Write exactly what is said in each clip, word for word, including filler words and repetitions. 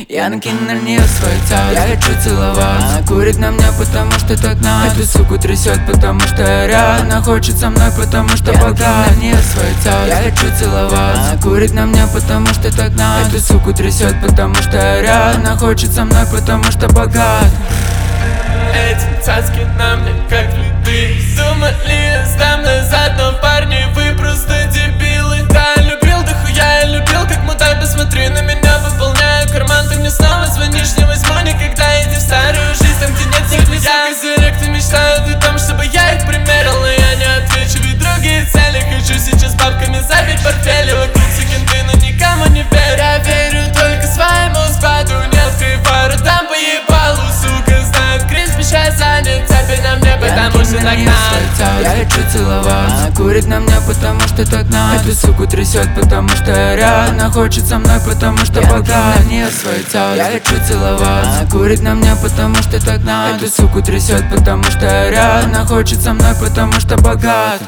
Я накину на нее свое тело, я хочу целоваться. Она курит на мне, потому что так надо. Эту суку трясет, потому что я рядом. Она хочет со мной, потому что я богат. Я накину на нее свое тело, я хочу целоваться. Она курит на мне, потому что так надо. Эту суку трясет, потому что я рядом. Она хочет со мной, потому что богат. Эти цацки на мне как следы. Думали, я сдам назад, но парни, вы просто дебилы. Да, я любил дохуя, я любил как мудай. Посмотри на меня, выполняю карман. Ты мне снова звонишь, не возьму никогда. Иди в старую жизнь, там где нет нельзя. Из директа мечтают о том, чтобы я их примерил, но я не отвечу, ведь другие цели. Хочу сейчас бабками забить портфели. Вокруг секинты, но никому не верю. Я верю только своему спаду. Не открываю, дам по ебалу, сука, знают Крис, сейчас занят. Теперь на мне, потому что так надо. Я хочу целоваться. Она курит на мне, потому что так надо. Эту суку трясет, потому что я рядом. Она хочет со мной, потому что богат. Я на нее свое тело, я хочу целоваться. Она курит на мне, потому что так надо. Эту суку трясет, потому что я рядом. Она хочет со мной, потому что богат.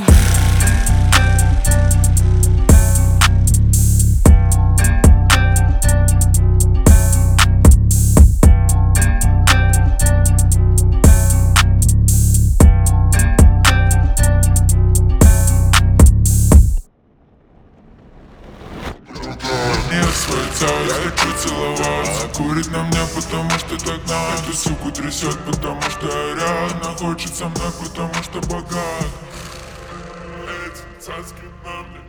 Свое тело, я хочу целоваться. Она курит на мне, потому что так надо. Эту суку трясет, потому что я рядом. Она хочет со мной, потому что богат. Эти цацки на мне